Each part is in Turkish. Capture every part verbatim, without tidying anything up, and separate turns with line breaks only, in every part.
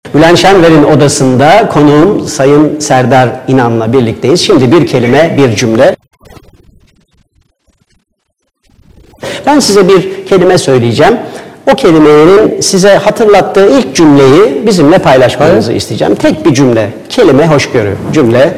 Bülent Şenver'in odasında konuğum Sayın Serdar İnan'la birlikteyiz. Şimdi bir kelime, bir cümle. Ben size bir kelime söyleyeceğim. O kelimenin size hatırlattığı ilk cümleyi bizimle paylaşmanızı evet. isteyeceğim. Tek bir cümle. Kelime hoşgörü. Cümle.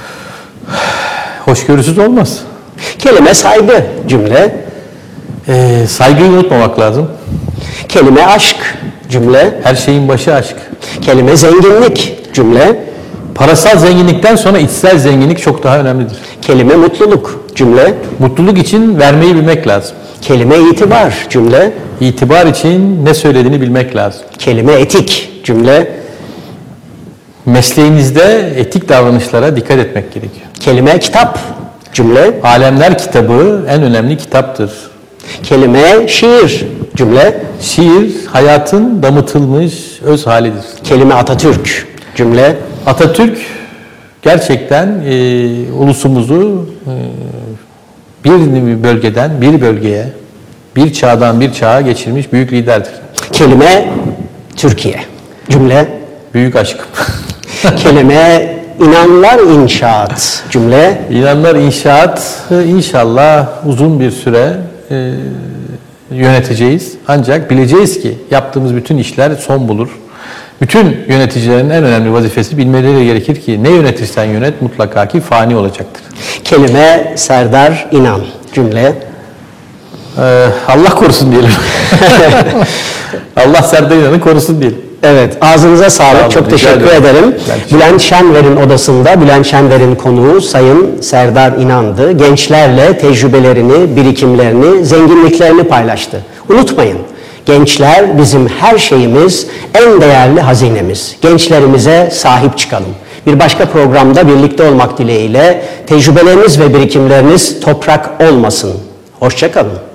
Hoşgörüsüz olmaz.
Kelime saygı. Cümle.
Ee, saygıyı unutmamak lazım.
Kelime aşk. Cümle.
Her şeyin başı aşk.
Kelime zenginlik. Cümle.
Parasal zenginlikten sonra içsel zenginlik çok daha önemlidir.
Kelime mutluluk. Cümle.
Mutluluk için vermeyi bilmek lazım.
Kelime itibar. Cümle.
İtibar için ne söylediğini bilmek lazım.
Kelime etik. Cümle.
Mesleğinizde etik davranışlara dikkat etmek gerekiyor.
Kelime kitap. Cümle.
Alemler kitabı en önemli kitaptır.
Kelime şiir. Cümle.
Şiir hayatın damıtılmış öz halidir.
Kelime Atatürk. Cümle.
Atatürk gerçekten e, ulusumuzu e, bir bölgeden bir bölgeye, bir çağdan bir çağa geçirmiş büyük liderdir.
Kelime Türkiye. Cümle.
Büyük aşkım.
Kelime İnanlar İnşaat. Cümle.
İnanlar İnşaat inşallah uzun bir süre e, yöneteceğiz. Ancak bileceğiz ki yaptığımız bütün işler son bulur. Bütün yöneticilerin en önemli vazifesi bilmeleri gerekir ki ne yönetirsen yönet mutlaka ki fani olacaktır.
Kelime Serdar İnan. Cümle.
Ee, Allah korusun diyelim. Allah Serdar İnan'ı korusun diyelim.
Evet, ağzınıza sağlık. Sağ Çok teşekkür ederim. Bülent Şenver'in odasında Bülent Şenver'in konuğu Sayın Serdar İnan'dı. Gençlerle tecrübelerini, birikimlerini, zenginliklerini paylaştı. Unutmayın, gençler bizim her şeyimiz, en değerli hazinemiz. Gençlerimize sahip çıkalım. Bir başka programda birlikte olmak dileğiyle tecrübeleriniz ve birikimleriniz toprak olmasın. Hoşça kalın.